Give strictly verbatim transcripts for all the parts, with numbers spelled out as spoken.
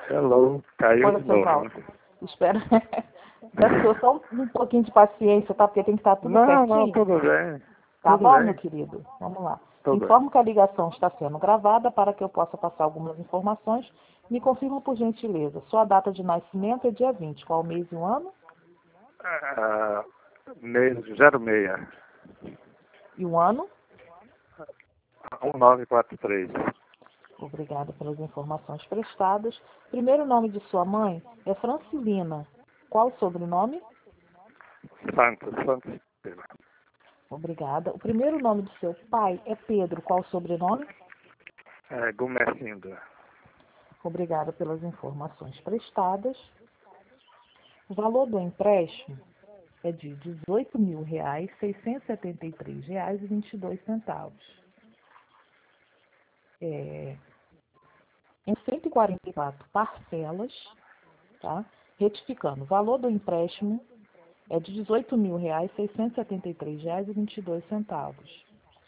Hello, caiu Olha, de seu novo. Walter. Espera. Peço só um um pouquinho de paciência, tá? Porque tem que estar tudo Não, certinho. não, tudo bem. Tá Tudo bom, bem, meu querido? Vamos lá. tudo bem. Informo que a ligação está sendo gravada para que eu possa passar algumas informações. Me confirma, por gentileza. Sua data de nascimento é dia vinte. Qual o mês e o ano? Ah, mês zero seis, E o ano? um nove quatro três. Obrigada pelas informações prestadas. Primeiro nome de sua mãe é Francilina. Qual o sobrenome? Santos, Santos. Obrigada. O primeiro nome do seu pai é Pedro. Qual o sobrenome? É, Gumercindo. Obrigada pelas informações prestadas. O valor do empréstimo é de dezoito mil reais, seiscentos e setenta e três reais e vinte e dois centavos. É, em cento e quarenta e quatro parcelas, tá? Retificando, o valor do empréstimo é de dezoito mil reais, seiscentos e setenta e três reais e vinte e dois centavos.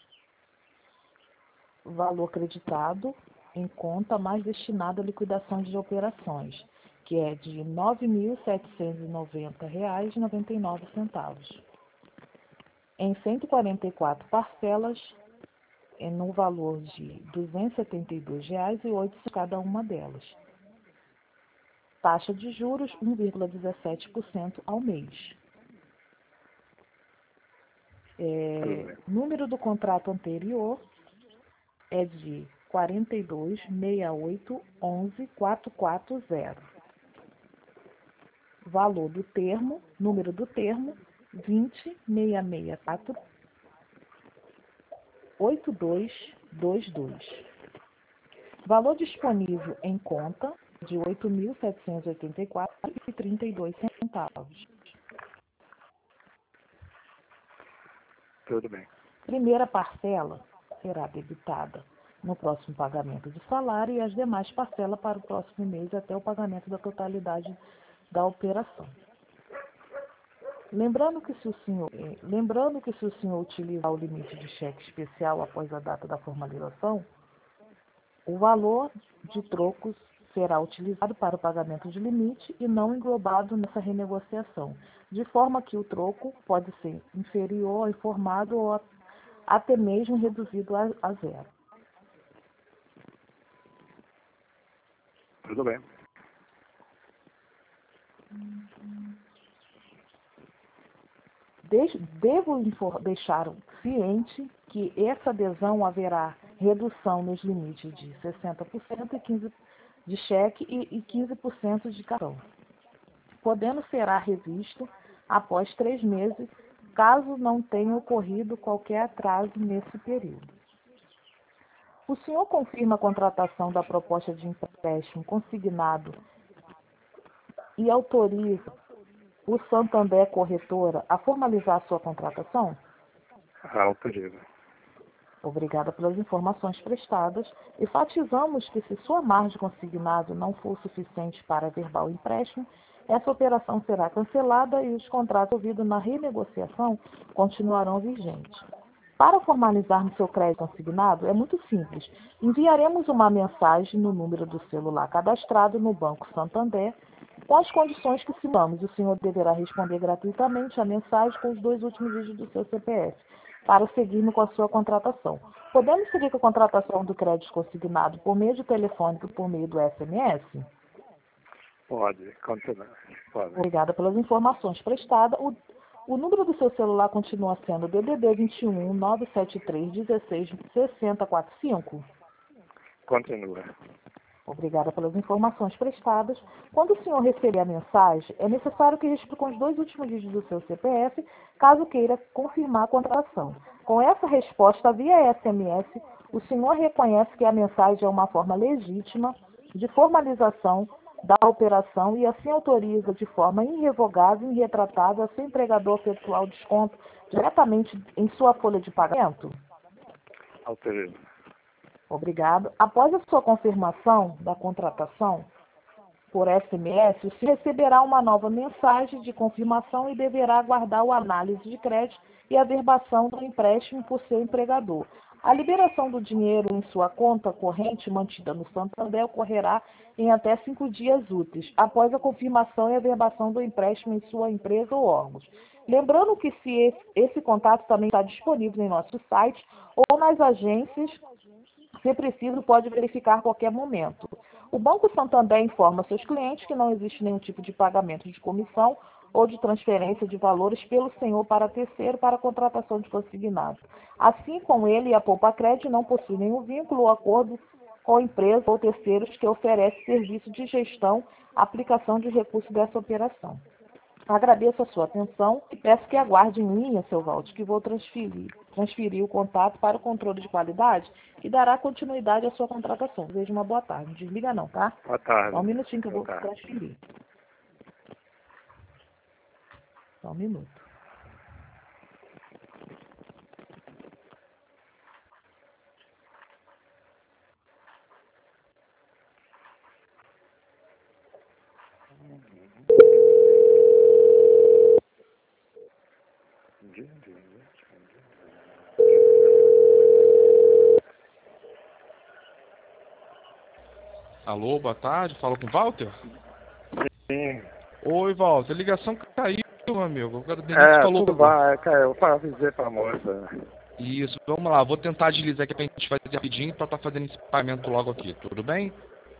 O valor creditado em conta mais destinado à liquidação de operações, que é de nove mil setecentos e noventa reais e noventa e nove centavos. Em cento e quarenta e quatro parcelas, é no valor de duzentos e setenta e dois reais e oito centavos cada uma delas. Taxa de juros um vírgula dezessete por cento ao mês. É, número do contrato anterior é de quarenta e dois, sessenta e oito, onze, quatrocentos e quarenta. Valor do termo, número do termo, vinte, seiscentos e sessenta e quatro, oitenta e dois vinte e dois. Valor disponível em conta de oito mil setecentos e oitenta e quatro reais e trinta e dois centavos. Tudo bem. Primeira parcela será debitada no próximo pagamento do salário e as demais parcelas para o próximo mês até o pagamento da totalidade da operação. Lembrando que se o senhor, eh, lembrando que se o senhor utilizar o limite de cheque especial após a data da formalização, o valor de trocos será utilizado para o pagamento de limite e não englobado nessa renegociação, de forma que o troco pode ser inferior, informado ou a- até mesmo reduzido a, a zero. Tudo bem. De- Devo infor- deixar ciente que essa adesão haverá redução nos limites de sessenta por cento e quinze por cento de cheque e, e quinze por cento de cartão, podendo será revisto após três meses, caso não tenha ocorrido qualquer atraso nesse período. O senhor confirma a contratação da proposta de empréstimo consignado e autoriza o Santander Corretora a formalizar sua contratação? Autoriza. Obrigada pelas informações prestadas. Enfatizamos que se sua margem consignado não for suficiente para verbal o empréstimo, essa operação será cancelada e os contratos ouvidos na renegociação continuarão vigentes. Para formalizarmos seu crédito consignado, é muito simples. Enviaremos uma mensagem no número do celular cadastrado no Banco Santander com as condições que citamos. O senhor deverá responder gratuitamente a mensagem com os dois últimos dígitos do seu C P F para seguirmos com a sua contratação. Podemos seguir com a contratação do crédito consignado por meio de telefônico e por meio do S M S? Pode, continuar. Pode. Obrigada pelas informações prestadas. O, o número do seu celular continua sendo D D D vinte e um, nove sete três, dezesseis, sessenta, quarenta e cinco? Continua. Obrigada pelas informações prestadas. Quando o senhor receber a mensagem, é necessário que registre com os dois últimos dígitos do seu C P F, caso queira confirmar a contratação. Com essa resposta via S M S, o senhor reconhece que a mensagem é uma forma legítima de formalização da operação e assim autoriza de forma irrevogável e irretratável a seu empregador efetuar o desconto diretamente em sua folha de pagamento? Autoriza. Obrigado. Após a sua confirmação da contratação por S M S, o senhor receberá uma nova mensagem de confirmação e deverá aguardar a análise de crédito e a verbação do empréstimo por seu empregador. A liberação do dinheiro em sua conta corrente mantida no Santander ocorrerá em até cinco dias úteis, após a confirmação e averbação do empréstimo em sua empresa ou órgãos. Lembrando que se esse, esse contato também está disponível em nosso site ou nas agências, se preciso, pode verificar a qualquer momento. O Banco Santander informa seus clientes que não existe nenhum tipo de pagamento de comissão ou de transferência de valores pelo senhor para terceiro para a contratação de consignado. Assim como ele e a Poupa Crédito não possuem nenhum vínculo ou acordo com empresas ou terceiros que oferecem serviço de gestão, aplicação de recursos dessa operação. Agradeço a sua atenção e peço que aguarde em linha, seu Valdir, que vou transferir, transferir o contato para o controle de qualidade e dará continuidade à sua contratação. Desejo uma boa tarde. Não desliga não, tá? Boa tarde. Só um minutinho que eu Boa vou tarde. transferir. Só um minuto. Alô, boa tarde, falo com o Walter? Sim. Oi, Walter, a ligação caiu, meu amigo. O Denise É, falou. tudo bem, cara, eu avisei pra moça. Isso, vamos lá, vou tentar agilizar aqui pra gente fazer rapidinho pra estar fazendo esse pagamento logo aqui, tudo bem?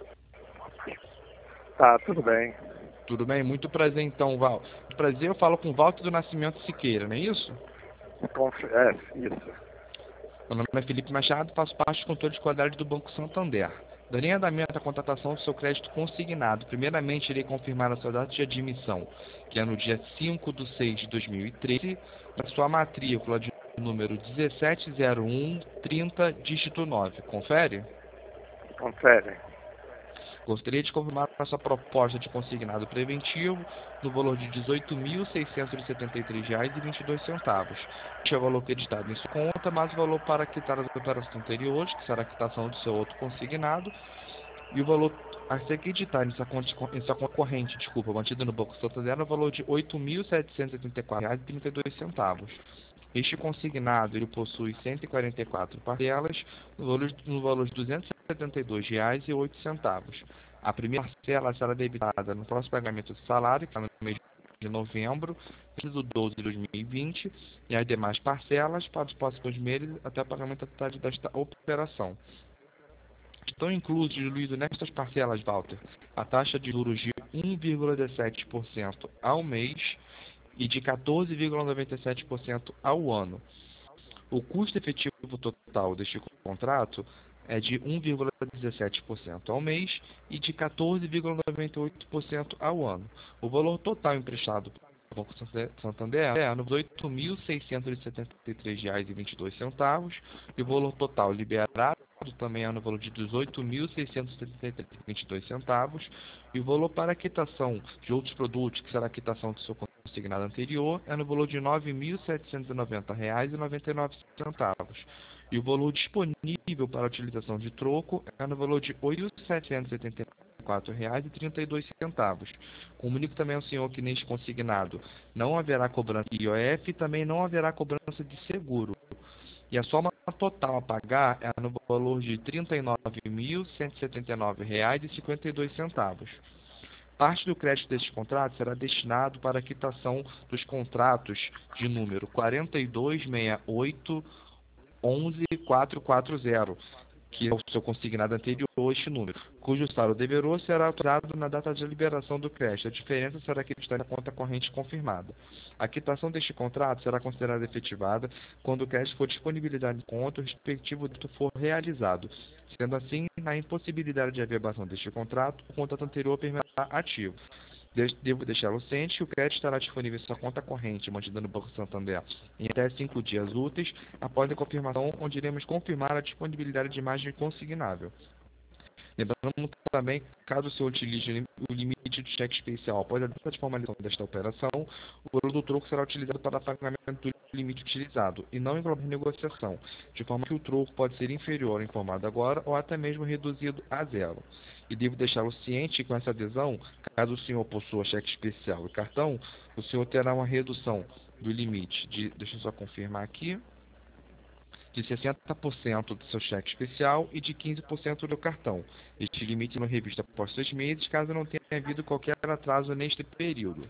Tá, tudo bem. Tudo bem, muito prazer então, Val. Muito prazer, eu falo com o Walter do Nascimento Siqueira, não é isso? Conf... É, isso. Meu nome é Felipe Machado, faço parte do controle de qualidade do Banco Santander. Darei andamento à contratação do seu crédito consignado. Primeiramente, irei confirmar a sua data de admissão, que é no dia cinco de seis de dois mil e treze, na sua matrícula de número dezessete zero um trinta, dígito nove. Confere? Confere. Gostaria de confirmar a sua proposta de consignado preventivo no valor de dezoito mil seiscentos e setenta e três reais e vinte e dois centavos. Este é o valor acreditado em sua conta, mais o valor para quitar as operações anteriores, que será a quitação do seu outro consignado, e o valor a ser acreditado em sua conta, em sua conta corrente, desculpa, mantido no Banco Santander, no valor de oito mil setecentos e oitenta e quatro reais e trinta e dois centavos. Este consignado ele possui cento e quarenta e quatro parcelas no valor, no valor de duzentos e setenta e dois reais e oito centavos. A primeira parcela será debitada no próximo pagamento do salário, que é no mês de novembro, do doze de dois mil e vinte, e as demais parcelas para os próximos meses até o pagamento total desta operação. Estão inclusos, diluídos nestas parcelas, Walter, a taxa de juros de um vírgula dezessete por cento ao mês e de quatorze vírgula noventa e sete por cento ao ano. O custo efetivo total deste contrato é de um vírgula dezessete por cento ao mês e de quatorze vírgula noventa e oito por cento ao ano. O valor total emprestado pelo Banco Santander é de oito mil seiscentos e setenta e três reais e vinte e dois centavos e o valor total liberado também é no valor de dezoito mil seiscentos e setenta e três reais e vinte e dois centavos e o valor para a quitação de outros produtos, que será a quitação do seu consignado anterior, é no valor de nove mil setecentos e noventa reais e noventa e nove centavos. E o valor disponível para a utilização de troco é no valor de oito mil setecentos e oitenta e quatro reais e trinta e dois centavos. Comunico também ao senhor que neste consignado não haverá cobrança de I O F e também não haverá cobrança de seguro. E a soma total a pagar é no valor de trinta e nove mil cento e setenta e nove reais e cinquenta e dois centavos. Parte do crédito deste contrato será destinado para a quitação dos contratos de número quatro dois seis oito um um quatro quatro zero, que é o seu consignado anterior a este número, cujo saldo deveroso será autorizado na data de liberação do crédito. A diferença será acreditada na conta corrente confirmada. A quitação deste contrato será considerada efetivada quando o crédito for disponibilizado em conta e o respectivo débito for realizado. Sendo assim, na impossibilidade de averbação deste contrato, o contrato anterior permanecerá ativo. Devo deixá-lo ciente que o crédito estará disponível em sua conta corrente, mantida no Banco Santander, em até cinco dias úteis, após a confirmação, onde iremos confirmar a disponibilidade de margem consignável. Lembrando também, caso o senhor utilize o limite de cheque especial após a data de formalização desta operação, o valor do troco será utilizado para pagamento do limite utilizado e não engloba negociação, de forma que o troco pode ser inferior ao informado agora ou até mesmo reduzido a zero. E devo deixá-lo ciente que com essa adesão, caso o senhor possua cheque especial e cartão, o senhor terá uma redução do limite de, deixa eu só confirmar aqui, de sessenta por cento do seu cheque especial e de quinze por cento do cartão. Este limite não revista após seis meses, caso não tenha havido qualquer atraso neste período.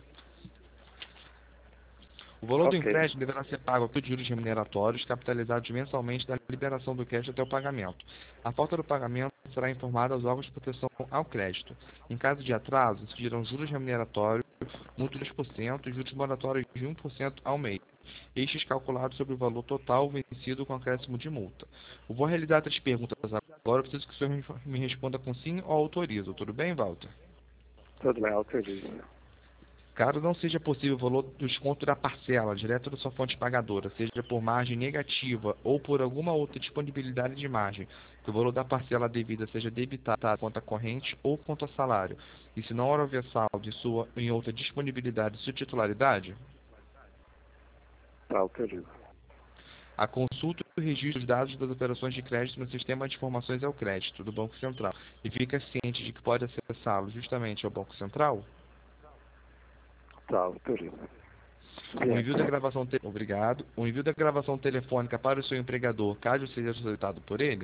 O valor do Ok. empréstimo deverá ser pago por juros remuneratórios capitalizados mensalmente da liberação do crédito até o pagamento. A falta do pagamento será informada aos órgãos de proteção ao crédito. Em caso de atraso, incidirão juros remuneratórios, multa de dois por cento e juros moratórios de um por cento ao mês. Estes calculados sobre o valor total vencido com acréscimo de multa. Eu vou realizar três perguntas agora, eu preciso que o senhor me responda com sim ou autorizo. Tudo bem, Walter? Tudo bem, autorizo. Caso não seja possível o valor do desconto da parcela direto da sua fonte pagadora, seja por margem negativa ou por alguma outra disponibilidade de margem, que o valor da parcela devida seja debitado à conta corrente ou conta salário, e se não houver saldo em, sua, em outra disponibilidade de sua titularidade, Tá, autorizo. a consulta e o registro dos dados das operações de crédito no Sistema de Informações ao Crédito do Banco Central, e fica ciente de que pode acessá-lo justamente ao Banco Central. Tá, autorizo. O envio da gravação te... Obrigado. O envio da gravação telefônica para o seu empregador, caso seja solicitado por ele.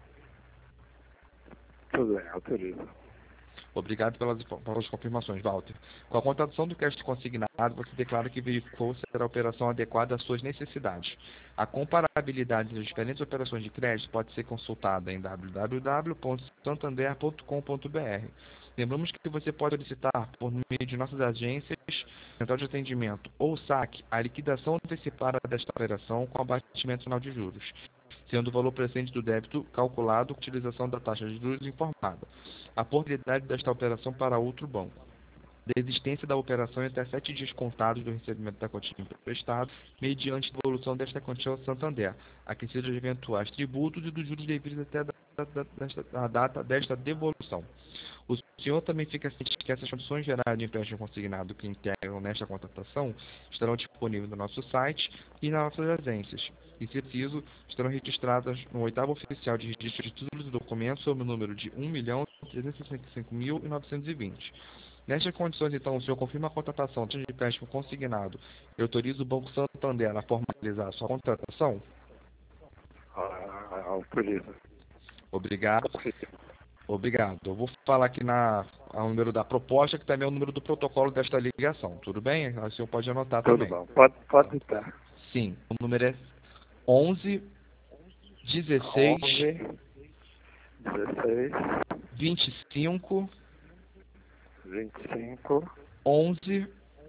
Tudo bem, autorizo. Obrigado pelas, pelas confirmações, Walter. Com a contratação do crédito consignado, você declara que verificou se a operação adequada às suas necessidades. A comparabilidade das diferentes operações de crédito pode ser consultada em w w w ponto santander ponto com ponto b r. Lembramos que você pode solicitar, por meio de nossas agências, central de atendimento ou saque, a liquidação antecipada desta operação com abatimento final de juros, sendo o valor presente do débito calculado com utilização da taxa de juros informada. A portabilidade desta operação para outro banco. Desistência da operação em até sete dias contados do recebimento da quantia emprestada, mediante devolução desta quantia ao Santander, aquecida de eventuais tributos e dos juros devidos até a data, desta, a data desta devolução. O senhor também fica ciente que essas condições gerais de empréstimo consignado que integram nesta contratação estarão disponíveis no nosso site e nas nossas agências. E, se preciso, estarão registradas no oitavo oficial de registro de títulos e documentos sob o número de um milhão trezentos e sessenta e cinco mil novecentos e vinte. Nestas condições, então, o senhor confirma a contratação de empréstimo consignado e autoriza o Banco Santander a formalizar a sua contratação? Ah, autorizo. Obrigado. Obrigado. Eu vou falar aqui na, o número da proposta, que também é o número do protocolo desta ligação. Tudo bem? O senhor pode anotar Tudo também. bom. Pode, pode estar. Sim. O número é onze, dezesseis, onze, dezesseis, vinte e cinco, vinte e cinco, onze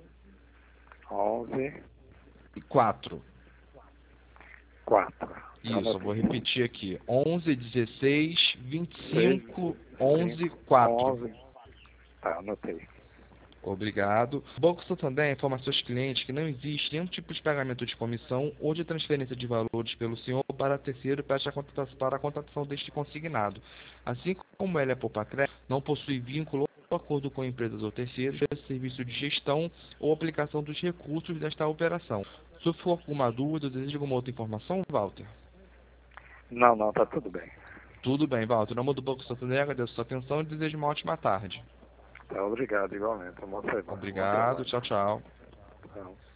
onze, e quatro. quatro. Isso, eu vou repetir aqui. onze, dezesseis, vinte e cinco, onze, quatro. onze. Tá, anotei. Obrigado. O Banco Santander informa a seus clientes que não existe nenhum tipo de pagamento de comissão ou de transferência de valores pelo senhor para terceiro para a contratação, para a contratação deste consignado. Assim como ela é poupa crédito, não possui vínculo ou acordo com empresas ou terceiros, serviço de gestão ou aplicação dos recursos desta operação. Se for alguma dúvida ou deseja alguma outra informação, Walter? Não, não, tá tudo bem. Tudo bem, Walter. Em nome do Banco Santander, agradeço a sua atenção e desejo uma ótima tarde. Tá, obrigado, igualmente. Uma boa semana. Obrigado, tchau, tchau. Tchau.